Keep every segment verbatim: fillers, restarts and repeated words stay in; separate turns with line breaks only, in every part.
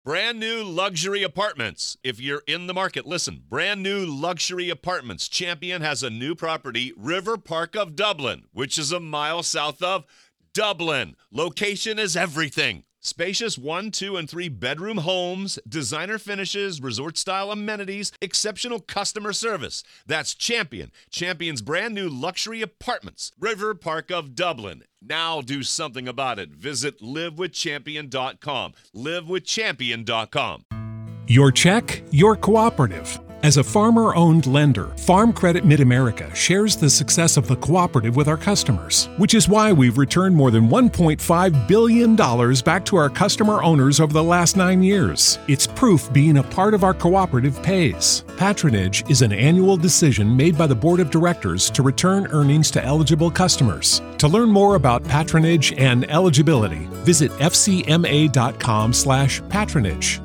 Brand new luxury apartments. If you're in the market, listen. Brand new luxury apartments. Champion has a new property, River Park of Dublin, which is a mile south of Dublin. Location is everything. Spacious one, two, and three bedroom homes, designer finishes, resort-style amenities, exceptional customer service. That's Champion. Champion's brand new luxury apartments. River Park of Dublin. Now do something about it. Visit live with champion dot com. live with champion dot com.
Your check, your cooperative. As a farmer-owned lender, Farm Credit Mid-America shares the success of the cooperative with our customers, which is why we've returned more than one point five billion dollars back to our customer owners over the last nine years. It's proof being a part of our cooperative pays. Patronage is an annual decision made by the Board of Directors to return earnings to eligible customers. To learn more about patronage and eligibility, visit f c m a dot com slash patronage.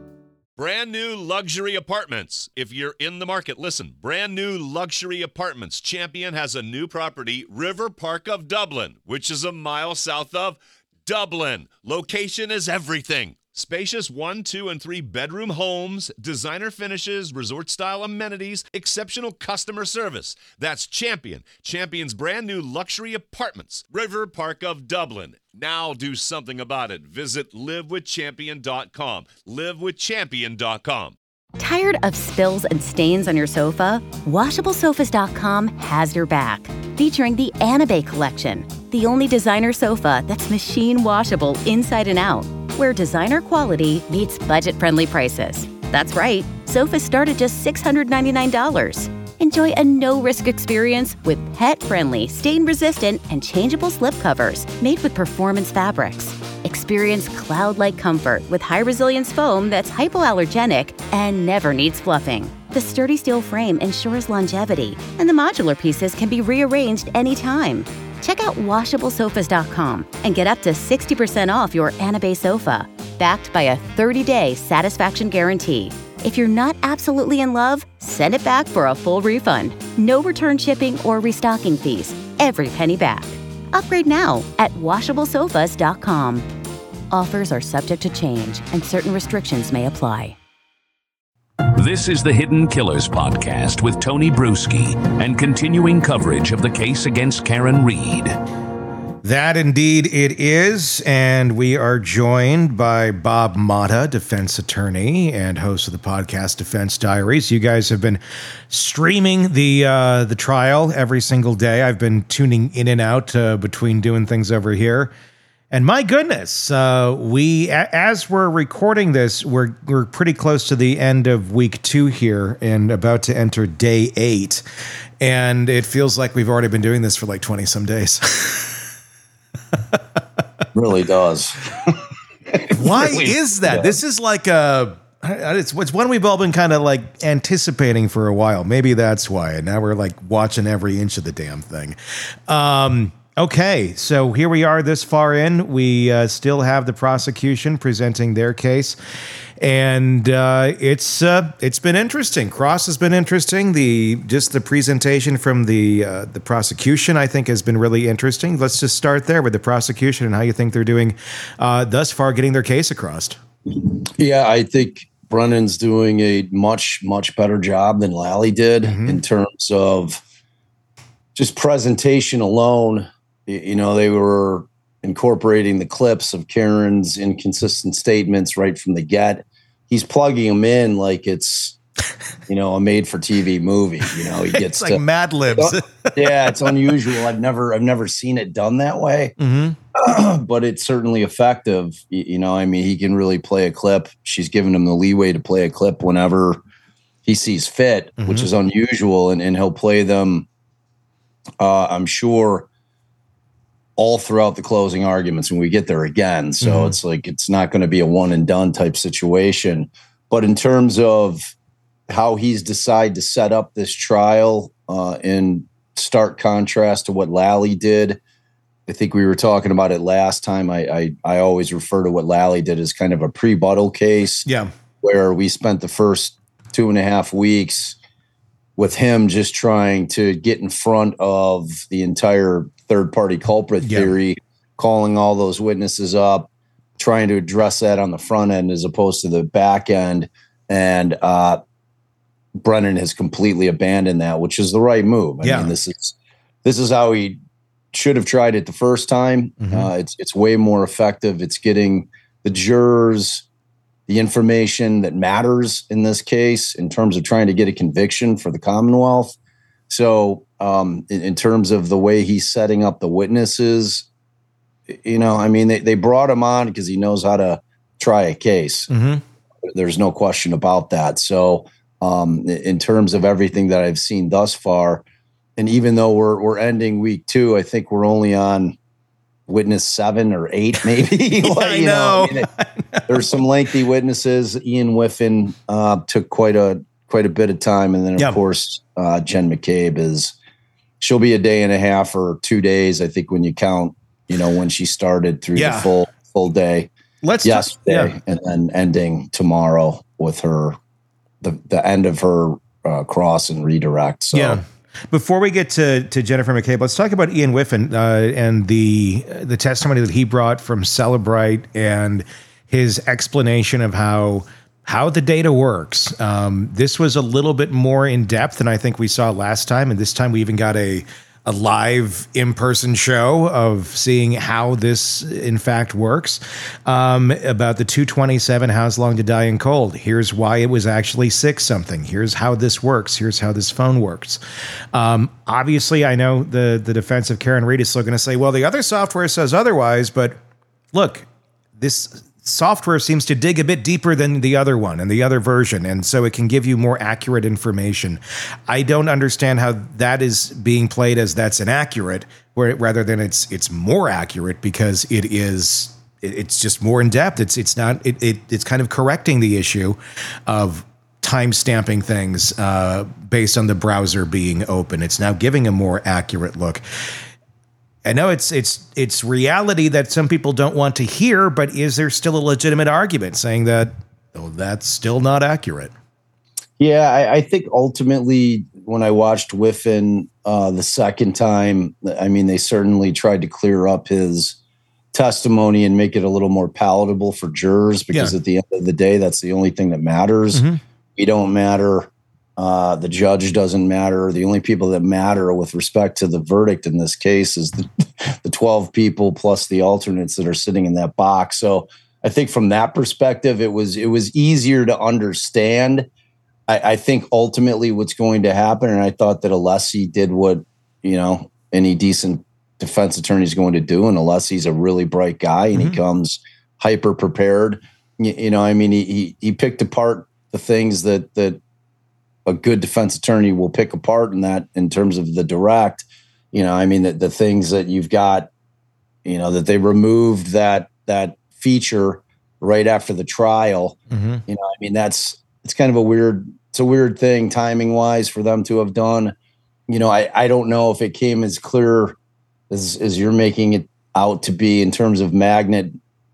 Brand new luxury apartments. If you're in the market, listen. Brand new luxury apartments. Champion has a new property, River Park of Dublin, which is a mile south of Dublin. Location is everything. Spacious one, two, and three bedroom homes, designer finishes, resort-style amenities, exceptional customer service. That's Champion. Champion's brand new luxury apartments. River Park of Dublin. Now do something about it. Visit live with champion dot com. live with champion dot com.
Tired of spills and stains on your sofa? washable sofas dot com has your back. Featuring the Anabay collection, the only designer sofa that's machine washable inside and out, where designer quality meets budget-friendly prices. That's right, sofas start at just six hundred ninety-nine dollars. Enjoy a no-risk experience with pet-friendly, stain-resistant, and changeable slipcovers made with performance fabrics. Experience cloud-like comfort with high-resilience foam that's hypoallergenic and never needs fluffing. The sturdy steel frame ensures longevity, and the modular pieces can be rearranged anytime. Check out washable sofas dot com and get up to sixty percent off your Anabay sofa, backed by a thirty-day satisfaction guarantee. If you're not absolutely in love, send it back for a full refund. No return shipping or restocking fees. Every penny back. Upgrade now at washable sofas dot com. Offers are subject to change and certain restrictions may apply.
This is the Hidden Killers Podcast with Tony Bruschi and continuing coverage of the case against Karen Read.
That indeed it is, and we are joined by Bob Motta, defense attorney and host of the podcast Defense Diaries. You guys have been streaming the uh, the trial every single day. I've been tuning in and out uh, between doing things over here. And my goodness, uh, we a- as we're recording this, we're we're pretty close to the end of week two here and about to enter day eight. And it feels like we've already been doing this for like twenty some days.
Really does.
Why is that? Yeah. This is like a it's, it's one we've all been kind of like anticipating for a while. Maybe that's why. And now we're like watching every inch of the damn thing. Um, okay, so here we are this far in. We uh, still have the prosecution presenting their case. And uh, it's uh, it's been interesting. Cross has been interesting. The just the presentation from the uh, the prosecution, I think, has been really interesting. Let's just start there with the prosecution and how you think they're doing uh, thus far, getting their case across.
Yeah, I think Brennan's doing a much much better job than Lally did mm-hmm. in terms of just presentation alone. You know, they were incorporating the clips of Karen's inconsistent statements right from the get. He's plugging them in like it's, you know, a made-for-T V movie. You know, he gets
it's like
to,
Mad Libs.
Yeah, it's unusual. I've never, I've never seen it done that way, mm-hmm. but it's certainly effective. You, you know, I mean, he can really play a clip. She's giving him the leeway to play a clip whenever he sees fit, mm-hmm. which is unusual, and, and he'll play them. Uh, I'm sure. All throughout the closing arguments when we get there again. So mm-hmm. it's like, it's not going to be a one and done type situation. But in terms of how he's decided to set up this trial uh, in stark contrast to what Lally did, I think we were talking about it last time. I, I, I always refer to what Lally did as kind of a pre-Buttle case.
Yeah.
Where we spent the first two and a half weeks with him just trying to get in front of the entire third-party culprit
yeah.
theory, calling all those witnesses up, trying to address that on the front end as opposed to the back end. And uh, Brennan has completely abandoned that, which is the right move. I
yeah.
mean, this is this is how he should have tried it the first time. Mm-hmm. Uh, it's it's way more effective. It's getting the jurors the information that matters in this case in terms of trying to get a conviction for the Commonwealth. So um, in, in terms of the way he's setting up the witnesses, you know, I mean, they, they brought him on because he knows how to try a case. Mm-hmm. There's no question about that. So um, in terms of everything that I've seen thus far, and even though we're we're ending week two, I think we're only on witness seven or eight, maybe.
yeah,
like,
I
you
know.
know, I mean, it, there's some lengthy witnesses. Ian Whiffen uh, took quite a quite a bit of time, and then of
yep.
course uh, Jen McCabe is. She'll be a day and a half or two days, I think, when you count. You know, when she started through
yeah.
the full full day.
Let's
yesterday,
yeah.
and then ending tomorrow with her the the end of her uh, cross and redirect. So.
Yeah. Before we get to, to Jennifer McCabe, let's talk about Ian Whiffen uh, and the the testimony that he brought from Cellebrite and his explanation of how how the data works. Um, this was a little bit more in depth than I think we saw last time, and this time we even got a a live in-person show of seeing how this in fact works, um, about the two twenty-seven, How's Long to Die in Cold. Here's why it was actually six something. Here's how this works. Here's how this phone works. Um, obviously, I know the, the defense of Karen Reed is still going to say, well, the other software says otherwise, but look, this software seems to dig a bit deeper than the other one and the other version, and so it can give you more accurate information. I don't understand how that is being played as that's inaccurate, where rather than it's it's more accurate because it is it's just more in depth. It's it's not it, it it's kind of correcting the issue of time stamping things uh, based on the browser being open. It's now giving a more accurate look. I know it's it's it's reality that some people don't want to hear, but is there still a legitimate argument saying that, oh, that's still not accurate?
Yeah, I, I think ultimately when I watched Whiffen uh, the second time, I mean, they certainly tried to clear up his testimony and make it a little more palatable for jurors because yeah. at the end of the day, that's the only thing that matters. Mm-hmm. We don't matter. Uh, the judge doesn't matter. The only people that matter with respect to the verdict in this case is the, the twelve people plus the alternates that are sitting in that box. So I think from that perspective, it was it was easier to understand. I, I think ultimately what's going to happen, and I thought that Alessi did what, you know, any decent defense attorney is going to do, and Alessi's a really bright guy, and mm-hmm. he comes hyper prepared. You, you know, I mean, he, he he picked apart the things that that. a good defense attorney will pick apart in that in terms of the direct, you know, I mean, the, the things that you've got, you know, that they removed that, that feature right after the trial, mm-hmm. you know, I mean, that's, it's kind of a weird, it's a weird thing timing wise for them to have done. You know, I, I don't know if it came as clear as, as you're making it out to be in terms of Magnet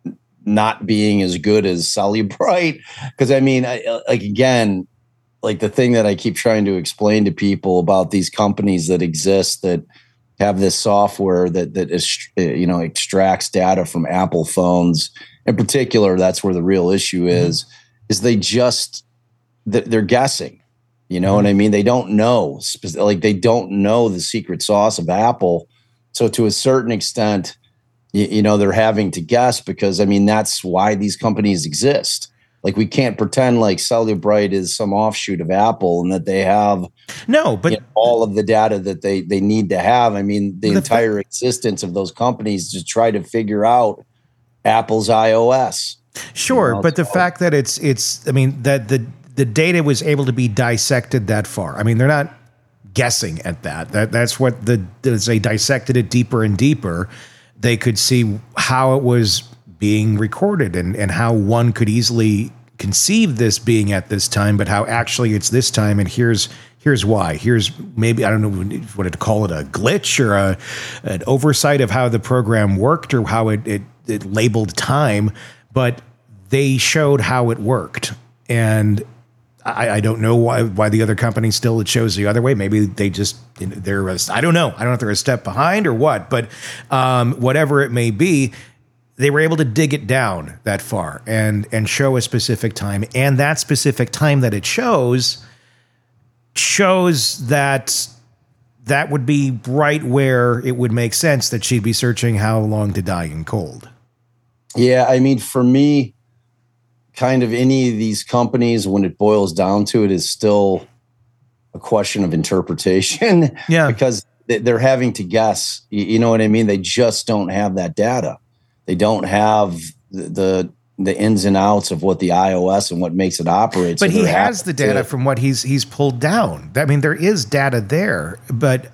not being as good as Cellebrite. Cause I mean, I, like, again, like the thing that I keep trying to explain to people about these companies that exist that have this software that that is, you know, extracts data from Apple phones in particular, that's where the real issue is, mm-hmm. is they just, they're guessing, you know mm-hmm. what I mean? They don't know, like they don't know the secret sauce of Apple. So to a certain extent, you, you know, they're having to guess because, I mean, that's why these companies exist. Like we can't pretend like Cellebrite is some offshoot of Apple and that they have
no, but
you know, all of the data that they they need to have. I mean, the, the entire fa- existence of those companies to try to figure out Apple's iOS.
Sure, you know, but
so.
the fact that it's it's I mean that the the data was able to be dissected that far. I mean, they're not guessing at that. That that's what the as they dissected it deeper and deeper, they could see how it was being recorded and, and how one could easily conceive this being at this time, but how actually it's this time. And here's, here's why. Here's maybe, I don't know what to call it, a glitch or a, an oversight of how the program worked or how it, it, it labeled time, but they showed how it worked. And I, I don't know why, why the other company still it shows the other way. Maybe they just, they're, a, I don't know. I don't know if they're a step behind or what, but um, whatever it may be, they were able to dig it down that far and and show a specific time, and that specific time that it shows shows that that would be right where it would make sense that she'd be searching how long to die in cold.
Yeah, I mean, for me, kind of any of these companies, when it boils down to it, is still a question of interpretation.
Yeah.
Because they're having to guess. You know what I mean? They just don't have that data. They don't have the the, the ins and outs of what the iOS and what makes it operate.
But
so
he has the data
to,
from what he's he's pulled down. I mean, there is data there, but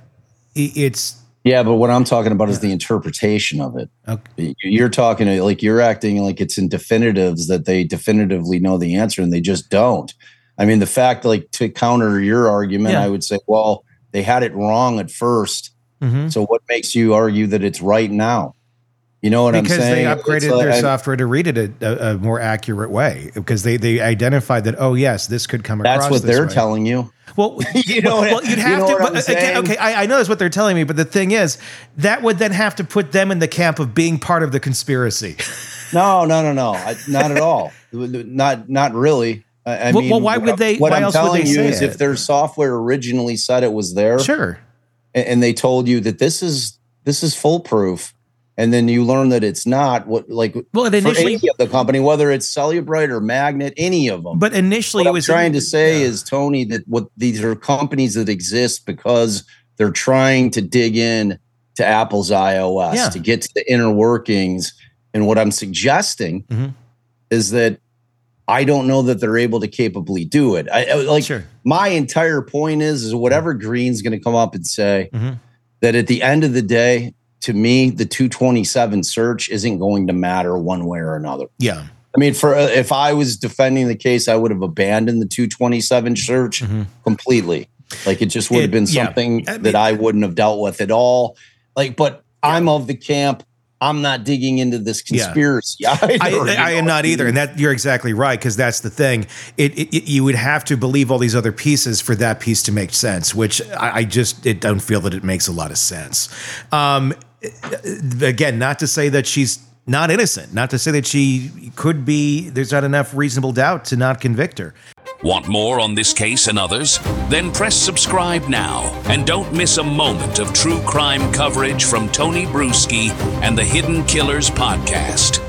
it's
yeah. But what I'm talking about is the interpretation of it.
Okay.
You're talking like you're acting like it's in definitives that they definitively know the answer, and they just don't. I mean, the fact, like, to counter your argument,
Yeah.
I would say, well, they had it wrong at first.
Mhm.
So what makes you argue that it's right now? You know what
because
I'm saying?
they
It's
upgraded
like-
their
I-
software to read it a, a, a more accurate way, because they they identified that, oh yes, this could come across.
That's what
this
they're
way.
telling you.
Well,
You know
well,
what-
well, you'd
you
have
know
to.
what I'm
But again,
saying?
okay, I, I know that's what they're telling me, but the thing is, that would then have to put them in the camp of being part of the conspiracy.
No, no, no, no, I, not at all. Not, not really. I, I
Well,
mean,
well, why
what
would
I-
they-
What
why
I'm
else would
telling
they
you
say
is,
it?
if their software originally said it was there,
Sure.
and, and they told you that this is this is foolproof, and then you learn that it's not. What like
Well, it
for
initially-
any of the company, whether it's Cellubrite or Magnet, any of them.
But initially,
what
it
I'm
was
trying to say is, Tony, that what these are companies that exist because they're trying to dig in to Apple's iOS
Yeah.
to get to the inner workings. And what I'm suggesting
Mhm.
is that I don't know that they're able to capably do it. I, I like
Sure.
my entire point is, is whatever Green's going to come up and say
Mhm.
that at the end of the day, to me, the two twenty-seven search isn't going to matter one way or another.
Yeah.
I mean, for if I was defending the case, I would have abandoned the two twenty-seven search completely. Like, it just would have
Mm-hmm. It-
been
yeah.
something
I mean-
that I wouldn't have dealt with at all. Like, but I'm of the camp, I'm not digging into this
Yeah.
conspiracy either.
I,
you
I am
know?
not either, and that you're exactly right, because that's the thing. It, it, it you would have to believe all these other pieces for that piece to make sense, which I, I just it don't feel that it makes a lot of sense. Um, again, not to say that she's not innocent, not to say that she could be. There's not enough reasonable doubt to not convict her.
Want more on this case and others? Then press subscribe now and don't miss a moment of true crime coverage from Tony Bruschi and the Hidden Killers podcast.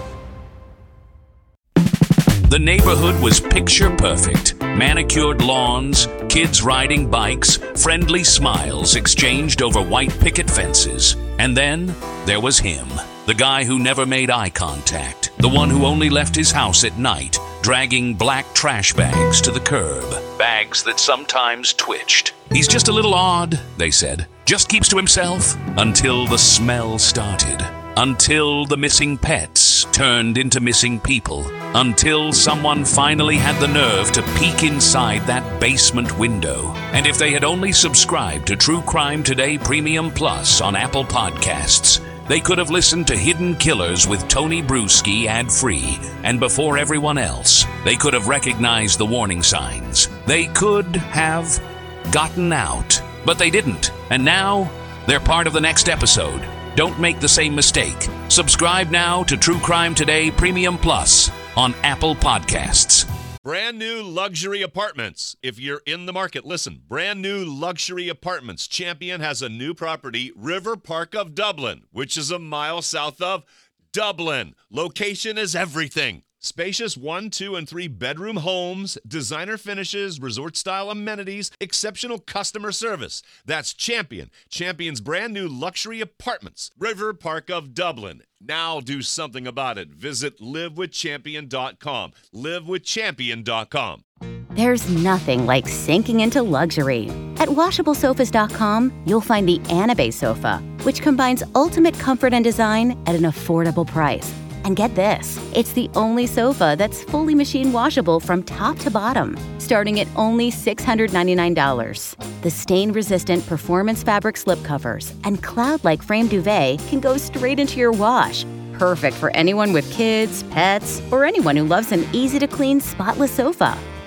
The neighborhood was picture perfect. Manicured lawns, kids riding bikes, friendly smiles exchanged over white picket fences. And then there was him, the guy who never made eye contact, the one who only left his house at night, dragging black trash bags to the curb. Bags that sometimes twitched. He's just a little odd, they said. Just keeps to himself until the smell started. Until the missing pets turned into missing people. Until someone finally had the nerve to peek inside that basement window. And if they had only subscribed to True Crime Today Premium Plus on Apple Podcasts, they could have listened to Hidden Killers with Tony Bruschi ad-free, and before everyone else, they could have recognized the warning signs. They could have gotten out, but they didn't. And now, they're part of the next episode. Don't make the same mistake. Subscribe now to True Crime Today Premium Plus on Apple Podcasts.
Brand new luxury apartments. If you're in the market, listen. Brand new luxury apartments. Champion has a new property, River Park of Dublin, which is a mile south of Dublin. Location is everything. Spacious one, two, and three bedroom homes, designer finishes, resort-style amenities, exceptional customer service. That's Champion. Champion's brand new luxury apartments, River Park of Dublin. Now do something about it. Visit live with champion dot com. live with champion dot com.
There's nothing like sinking into luxury. At washable sofas dot com, you'll find the Anabay sofa, which combines ultimate comfort and design at an affordable price. And get this, it's the only sofa that's fully machine washable from top to bottom, starting at only six hundred ninety-nine dollars. The stain-resistant performance fabric slipcovers and cloud-like frame duvet can go straight into your wash. Perfect for anyone with kids, pets, or anyone who loves an easy-to-clean, spotless sofa.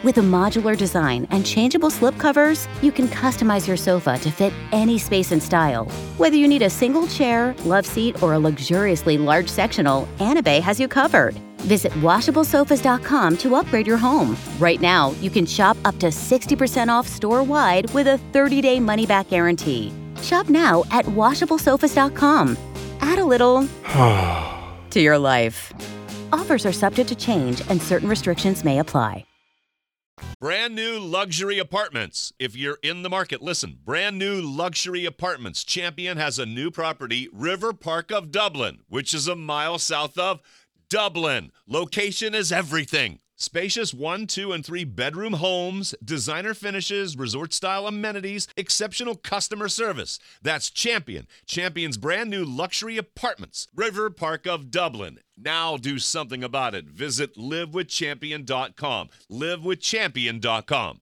With a modular design and changeable slipcovers, you can customize your sofa to fit any space and style. Whether you need a single chair, love seat, or a luxuriously large sectional, Anabay has you covered. Visit washable sofas dot com to upgrade your home. Right now, you can shop up to sixty percent off store-wide with a thirty-day money-back guarantee. Shop now at washable sofas dot com. Add a little to your life. Offers are subject to change and certain restrictions may apply.
Brand new luxury apartments. If you're in the market, listen. Brand new luxury apartments. Champion has a new property, River Park of Dublin, which is a mile south of Dublin. Location is everything. Spacious one, two, and three bedroom homes, designer finishes, resort-style amenities, exceptional customer service. That's Champion. Champion's brand new luxury apartments, River Park of Dublin. Now do something about it. Visit live with champion dot com. live with champion dot com.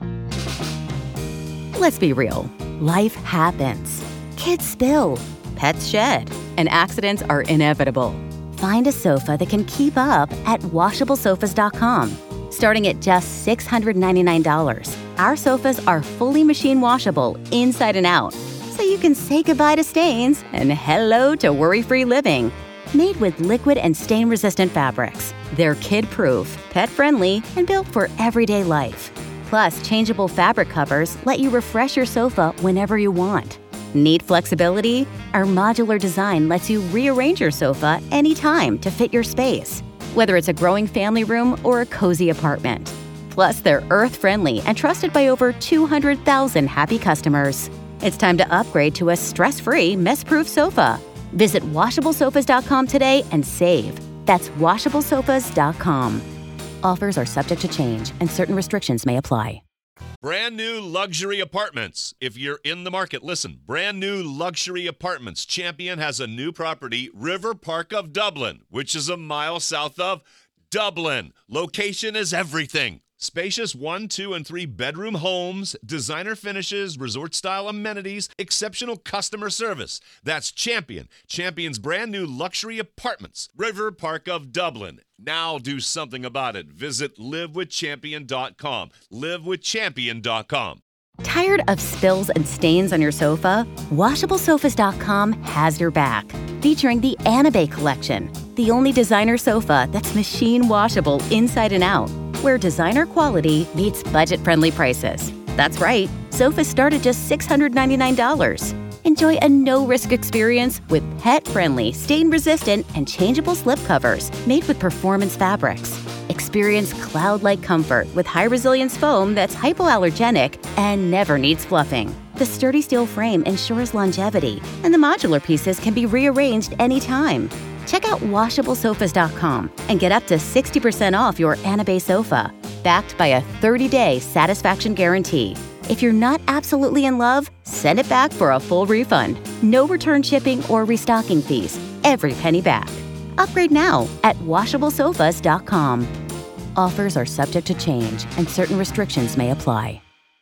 Let's be real. Life happens. Kids spill. Pets shed. And accidents are inevitable. Find a sofa that can keep up at washable sofas dot com. Starting at just six hundred ninety-nine dollars, our sofas are fully machine washable inside and out, so you can say goodbye to stains and hello to worry-free living. Made with liquid and stain-resistant fabrics, they're kid-proof, pet-friendly, and built for everyday life. Plus, changeable fabric covers let you refresh your sofa whenever you want. Need flexibility? Our modular design lets you rearrange your sofa anytime to fit your space, whether it's a growing family room or a cozy apartment. Plus, they're earth-friendly and trusted by over two hundred thousand happy customers. It's time to upgrade to a stress-free, mess-proof sofa. Visit washable sofas dot com today and save. That's washable sofas dot com. Offers are subject to change and certain restrictions may apply.
Brand new luxury apartments. If you're in the market, listen. Brand new luxury apartments. Champion has a new property, River Park of Dublin, which is a mile south of Dublin. Location is everything. Spacious one, two, and three bedroom homes, designer finishes, resort-style amenities, exceptional customer service. That's Champion. Champion's brand new luxury apartments, River Park of Dublin. Now do something about it. Visit live with champion dot com. live with champion dot com.
Tired of spills and stains on your sofa? washable sofas dot com has your back. Featuring the Anabay collection, the only designer sofa that's machine washable inside and out, where designer quality meets budget-friendly prices. That's right, sofas start at just six hundred ninety-nine dollars. Enjoy a no-risk experience with pet-friendly, stain-resistant, and changeable slipcovers made with performance fabrics. Experience cloud-like comfort with high-resilience foam that's hypoallergenic and never needs fluffing. The sturdy steel frame ensures longevity, and the modular pieces can be rearranged anytime. Check out washable sofas dot com and get up to sixty percent off your Anabay sofa, backed by a thirty-day satisfaction guarantee. If you're not absolutely in love, send it back for a full refund. No return shipping or restocking fees. Every penny back. Upgrade now at washable sofas dot com. Offers are subject to change and certain restrictions may apply.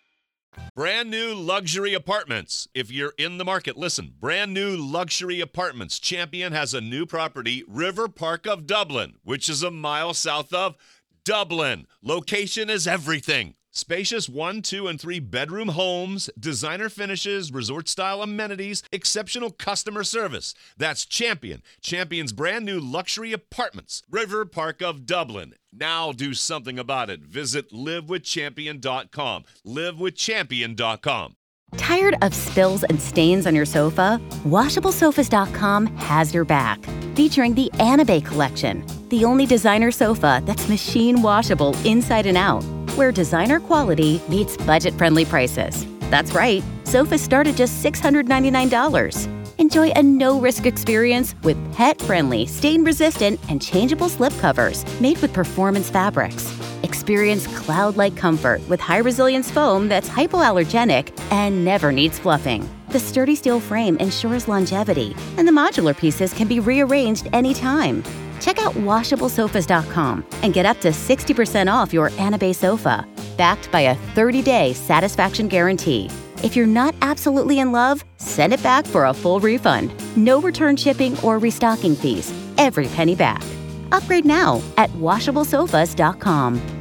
Brand new luxury apartments. If you're in the market, listen. Brand new luxury apartments. Champion has a new property, River Park of Dublin, which is a mile south of Dublin. Location is everything. Spacious one, two, and three bedroom homes, designer finishes, resort-style amenities, exceptional customer service. That's Champion. Champion's brand new luxury apartments, River Park of Dublin. Now do something about it. Visit live with champion dot com. live with champion dot com.
Tired of spills and stains on your sofa? washable sofas dot com has your back. Featuring the Anabay collection, the only designer sofa that's machine washable inside and out, where designer quality meets budget-friendly prices. That's right, sofas start at just six hundred ninety-nine dollars. Enjoy a no-risk experience with pet-friendly, stain-resistant, and changeable slipcovers made with performance fabrics. Experience cloud-like comfort with high-resilience foam that's hypoallergenic and never needs fluffing. The sturdy steel frame ensures longevity, and the modular pieces can be rearranged anytime. Check out washable sofas dot com and get up to sixty percent off your Anabay sofa, backed by a thirty-day satisfaction guarantee. If you're not absolutely in love, send it back for a full refund. No return shipping or restocking fees. Every penny back. Upgrade now at washable sofas dot com.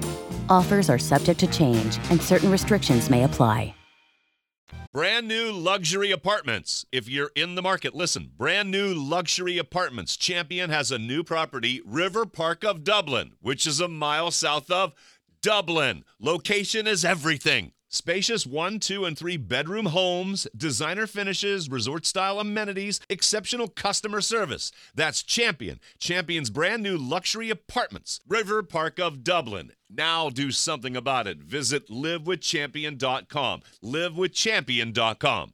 Offers are subject to change and certain restrictions may apply.
Brand new luxury apartments. If you're in the market, listen. Brand new luxury apartments. Champion has a new property, River Park of Dublin, which is a mile south of Dublin. Location is everything. Spacious one, two, and three bedroom homes, designer finishes, resort-style amenities, exceptional customer service. That's Champion. Champion's brand new luxury apartments, River Park of Dublin. Now do something about it. Visit live with champion dot com. live with champion dot com.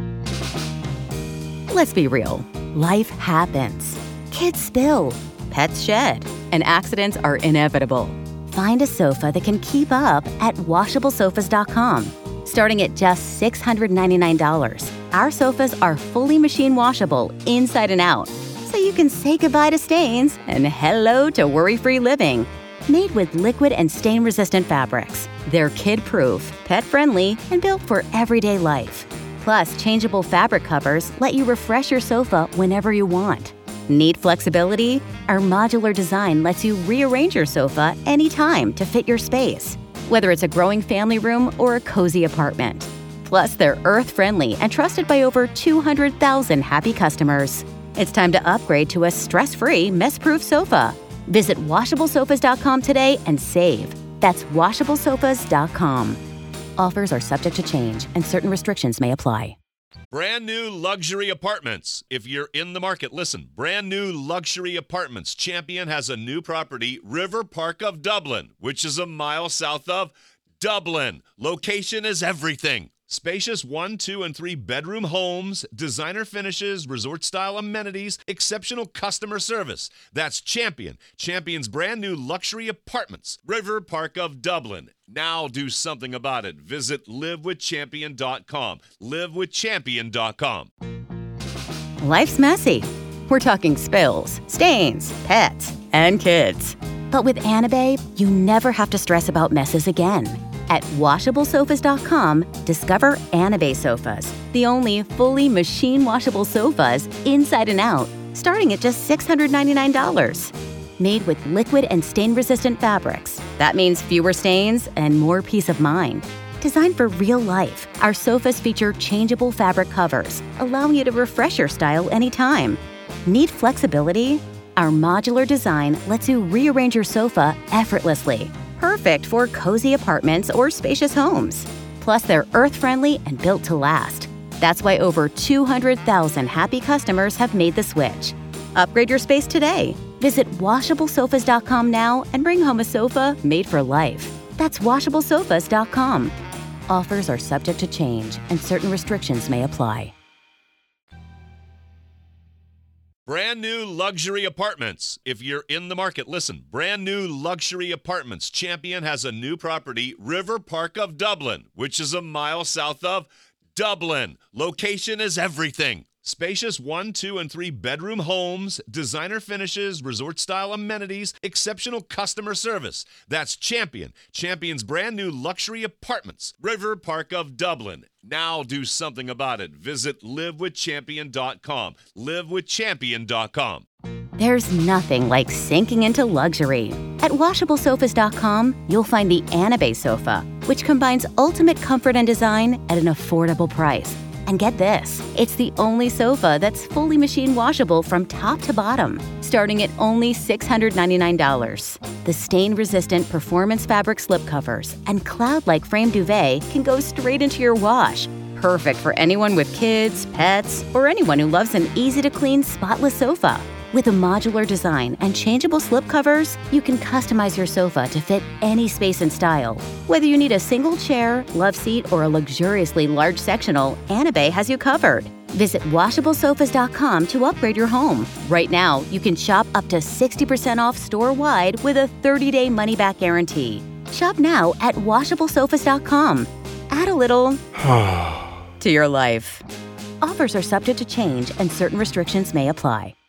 Let's be real. Life happens. Kids spill. Pets shed. And accidents are inevitable. Find a sofa that can keep up at washable sofas dot com. Starting at just six hundred ninety-nine dollars, our sofas are fully machine washable inside and out, so you can say goodbye to stains and hello to worry-free living. Made with liquid and stain-resistant fabrics, they're kid-proof, pet-friendly, and built for everyday life. Plus, changeable fabric covers let you refresh your sofa whenever you want. Need flexibility? Our modular design lets you rearrange your sofa anytime to fit your space, whether it's a growing family room or a cozy apartment. Plus, they're earth-friendly and trusted by over two hundred thousand happy customers. It's time to upgrade to a stress-free, mess-proof sofa. Visit washable sofas dot com today and save. That's washable sofas dot com. Offers are subject to change and certain restrictions may apply.
Brand new luxury apartments. If you're in the market, listen. Brand new luxury apartments. Champion has a new property, River Park of Dublin, which is a mile south of Dublin. Location is everything. Spacious one, two, and three bedroom homes, designer finishes, resort-style amenities, exceptional customer service. That's Champion. Champion's brand new luxury apartments, River Park of Dublin. Now do something about it. Visit live with champion dot com. live with champion dot com.
Life's messy. We're talking spills, stains, pets, and kids. But with Anabe, you never have to stress about messes again. At washable sofas dot com, discover Anabe sofas, the only fully machine washable sofas inside and out, starting at just six hundred ninety-nine dollars. Made with liquid and stain-resistant fabrics. That means fewer stains and more peace of mind. Designed for real life, our sofas feature changeable fabric covers, allowing you to refresh your style anytime. Need flexibility? Our modular design lets you rearrange your sofa effortlessly. Perfect for cozy apartments or spacious homes. Plus, they're earth-friendly and built to last. That's why over two hundred thousand happy customers have made the switch. Upgrade your space today. Visit washable sofas dot com now and bring home a sofa made for life. That's washable sofas dot com. Offers are subject to change and certain restrictions may apply.
Brand new luxury apartments. If you're in the market, listen. Brand new luxury apartments. Champion has a new property, River Park of Dublin, which is a mile south of Dublin. Location is everything. Spacious one, two, and three bedroom homes, designer finishes, resort-style amenities, exceptional customer service. That's Champion. Champion's brand new luxury apartments, River Park of Dublin. Now do something about it. Visit live with champion dot com. live with champion dot com.
There's nothing like sinking into luxury. At washable sofas dot com, you'll find the Anabe sofa, which combines ultimate comfort and design at an affordable price. And get this, it's the only sofa that's fully machine washable from top to bottom, starting at only six hundred ninety-nine dollars. The stain-resistant performance fabric slipcovers and cloud-like frame duvet can go straight into your wash. Perfect for anyone with kids, pets, or anyone who loves an easy-to-clean, spotless sofa. With a modular design and changeable slipcovers, you can customize your sofa to fit any space and style. Whether you need a single chair, love seat, or a luxuriously large sectional, Anabe has you covered. Visit washable sofas dot com to upgrade your home. Right now, you can shop up to sixty percent off store-wide with a thirty-day money-back guarantee. Shop now at washable sofas dot com. Add a little to your life. Offers are subject to change and certain restrictions may apply.